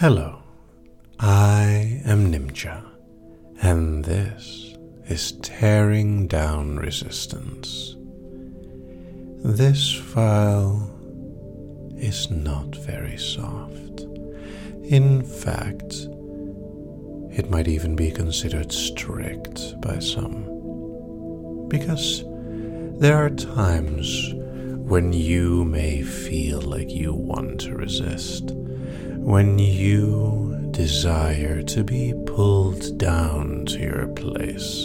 Hello, I am Nimcha, and this is Tearing Down Resistance. This file is not very soft. In fact, it might even be considered strict by some, because there are times when you may feel like you want to resist, when you desire to be pulled down to your place.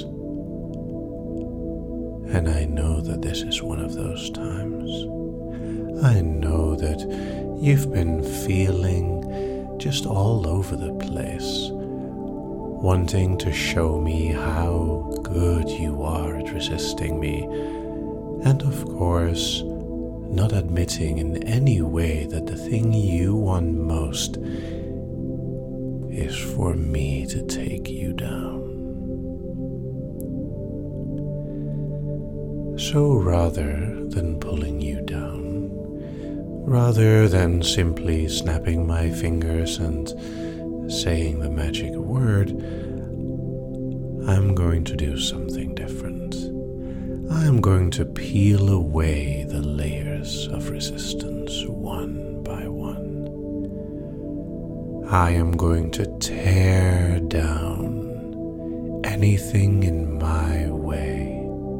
And I know that this is one of those times. I know that you've been feeling just all over the place, wanting to show me how good you are at resisting me, and of course, not admitting in any way that the thing you want most is for me to take you down. So rather than pulling you down, rather than simply snapping my fingers and saying the magic word, I'm going to do something different. I'm going to peel away the layers of resistance one by one. I am going to tear down anything in my way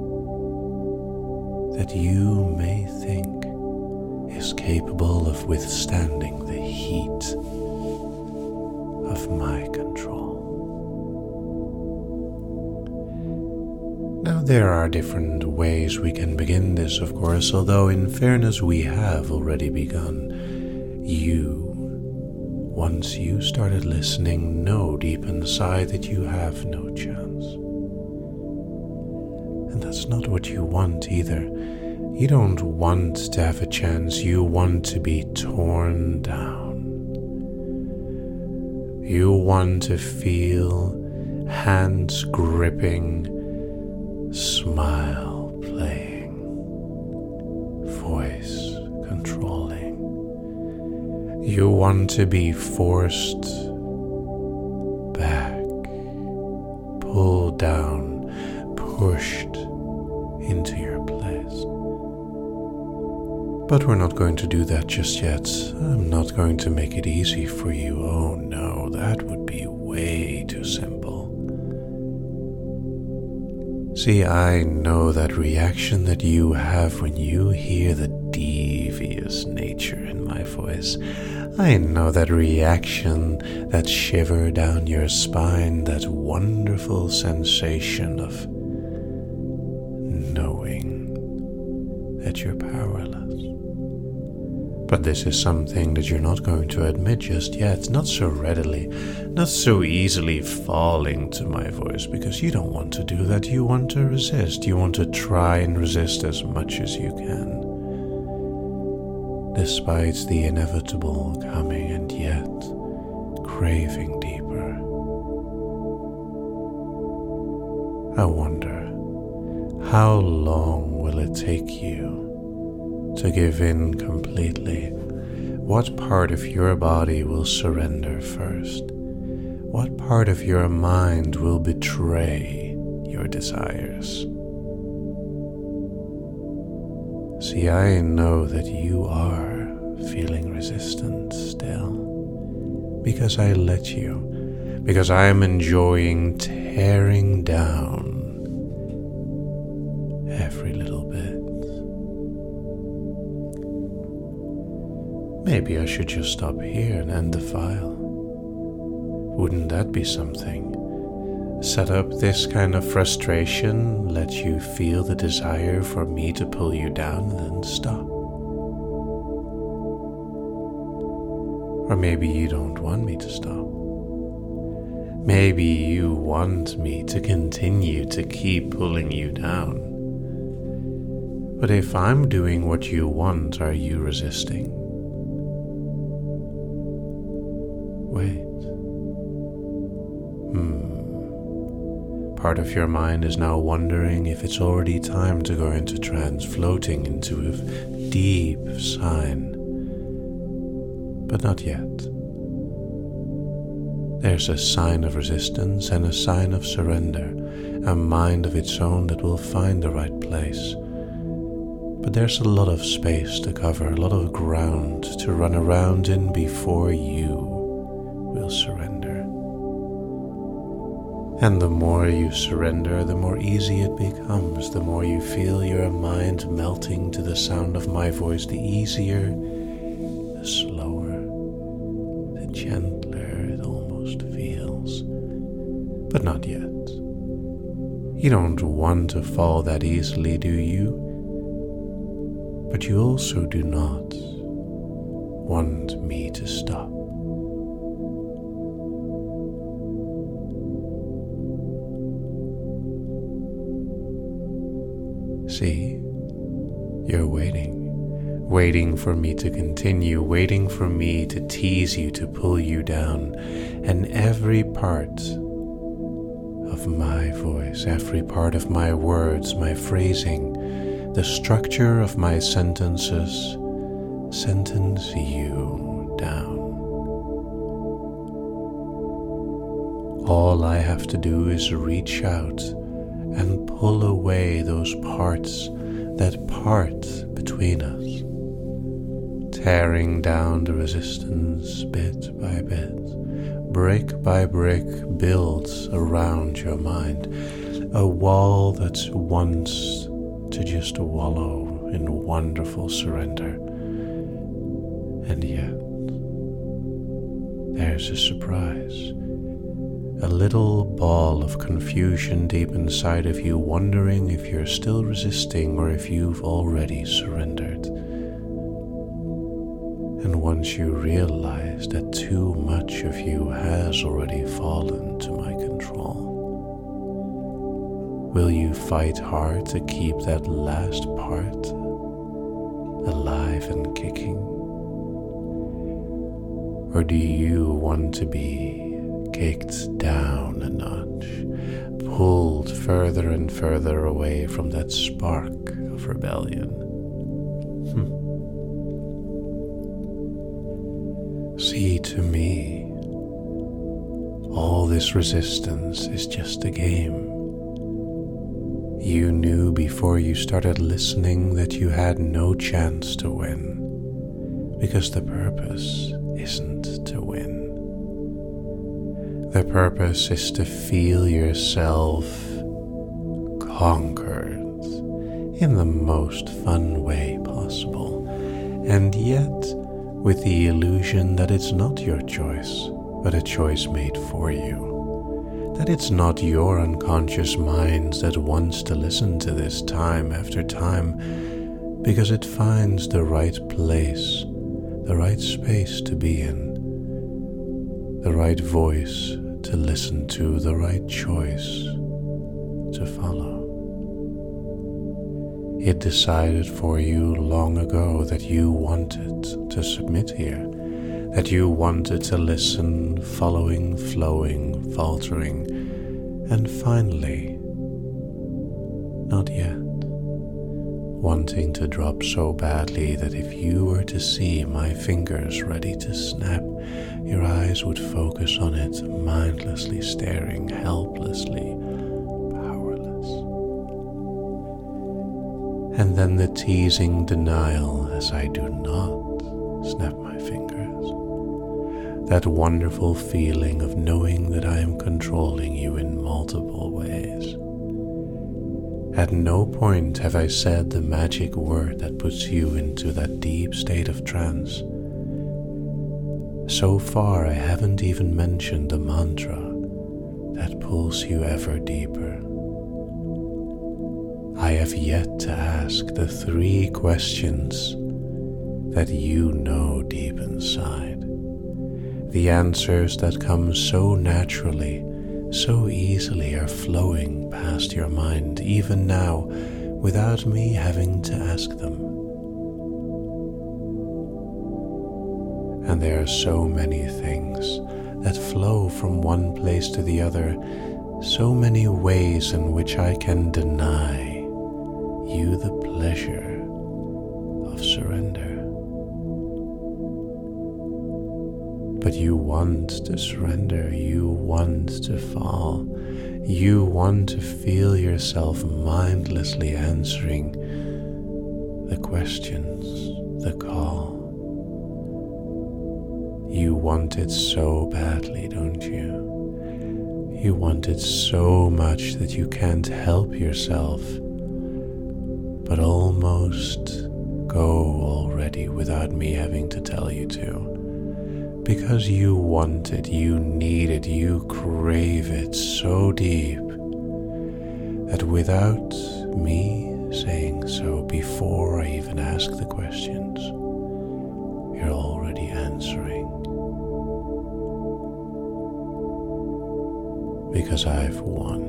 that you may think is capable of withstanding the heat of my control. Now, there are different ways we can begin this, of course, although in fairness we have already begun. Once you started listening, know deep inside that you have no chance. And that's not what you want either. You don't want to have a chance, you want to be torn down. You want to feel hands gripping, smile playing, voice controlling. You want to be forced back, pulled down, pushed into your place. But we're not going to do that just yet. I'm not going to make it easy for you. Oh no, that would be way too simple. See, I know that reaction that you have when you hear the devious nature in my voice. I know that reaction, that shiver down your spine, that wonderful sensation of knowing that you're powerless. But this is something that you're not going to admit just yet, not so readily, not so easily falling to my voice, because you don't want to do that. You want to resist. You want to try and resist as much as you can, despite the inevitable coming and yet craving deeper. I wonder, how long will it take you to give in completely? What part of your body will surrender first? What part of your mind will betray your desires? See, I know that you are feeling resistant still, because I let you, because I am enjoying tearing down every little bit. Maybe I should just stop here and end the file. Wouldn't that be something? Set up this kind of frustration, let you feel the desire for me to pull you down, and then stop. Or maybe you don't want me to stop. Maybe you want me to continue to keep pulling you down. But if I'm doing what you want, are you resisting? Wait. Part of your mind is now wondering if it's already time to go into trance, floating into a deep sign. But not yet. There's a sign of resistance and a sign of surrender, a mind of its own that will find the right place. But there's a lot of space to cover, a lot of ground to run around in before you will surrender. And the more you surrender, the more easy it becomes. The more you feel your mind melting to the sound of my voice, the easier, the slower, the gentler it almost feels. But not yet. You don't want to fall that easily, do you? But you also do not want me to stop. See, you're waiting for me to continue, waiting for me to tease you, to pull you down, and every part of my voice, every part of my words, my phrasing, the structure of my sentences, sentence you down. All I have to do is reach out and pull away those parts that part between us, tearing down the resistance bit by bit, brick by brick builds around your mind, a wall that wants to just wallow in wonderful surrender. And yet, there's a surprise. A little ball of confusion deep inside of you, wondering if you're still resisting or if you've already surrendered. And once you realize that too much of you has already fallen to my control, will you fight hard to keep that last part alive and kicking? Or do you want to be kicked down a notch, pulled further and further away from that spark of rebellion? See, to me, all this resistance is just a game. You knew before you started listening that you had no chance to win, because the purpose isn't to win. The purpose is to feel yourself conquered in the most fun way possible, and yet with the illusion that it's not your choice, but a choice made for you. That it's not your unconscious mind that wants to listen to this time after time, because it finds the right place, the right space to be in, the right voice to listen to, the right choice to follow. It decided for you long ago that you wanted to submit here, that you wanted to listen, following, flowing, faltering, and finally, not yet, wanting to drop so badly that if you were to see my fingers ready to snap, your eyes would focus on it, mindlessly staring, helplessly powerless. And then the teasing denial as I do not snap my fingers. That wonderful feeling of knowing that I am controlling you in multiple ways. At no point have I said the magic word that puts you into that deep state of trance. So far, I haven't even mentioned the mantra that pulls you ever deeper. I have yet to ask the 3 questions that you know deep inside. The answers that come so naturally, so easily are flowing past your mind, even now, without me having to ask them. And there are so many things that flow from one place to the other, so many ways in which I can deny you the pleasure of surrender. But you want to surrender, you want to fall, you want to feel yourself mindlessly answering the questions, the call. You want it so badly, don't you? You want it so much that you can't help yourself, but almost go already without me having to tell you to. Because you want it, you need it, you crave it so deep that without me saying so before I even ask the questions, you're already answering. Because I've won.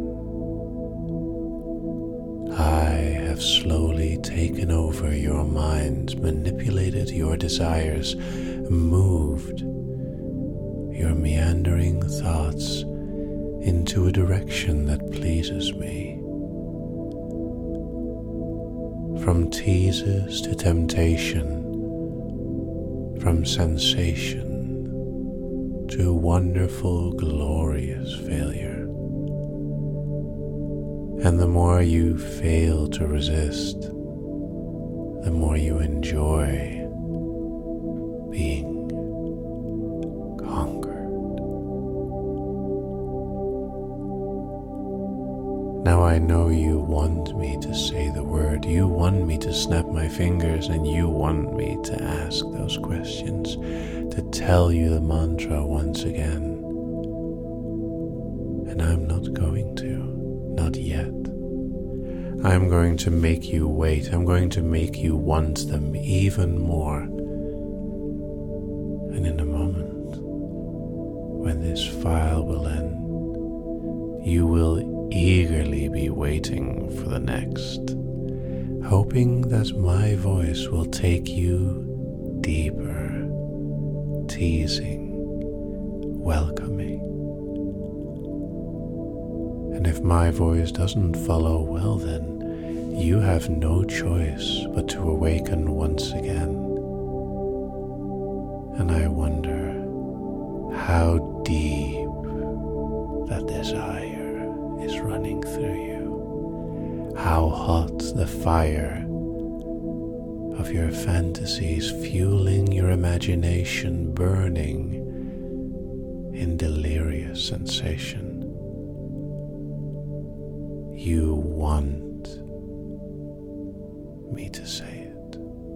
I have slowly taken over your mind, manipulated your desires, moved your meandering thoughts into a direction that pleases me. From teases to temptation, from sensation to wonderful, glorious failure. And the more you fail to resist, the more you enjoy being conquered. Now I know you want me to say the word, you want me to snap my fingers, and you want me to ask those questions, to tell you the mantra once again. And I'm not going to, not yet. I'm going to make you wait. I'm going to make you want them even more. And in a moment, when this file will end, you will eagerly be waiting for the next, hoping that my voice will take you deeper, teasing, welcoming. And if my voice doesn't follow, well then, you have no choice but to awaken once again. And I wonder how deep that desire is running through you, how hot the fire of your fantasies fueling your imagination, burning in delirious sensation. You want me to say it.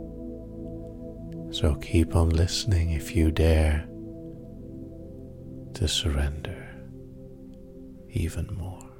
So keep on listening if you dare to surrender even more.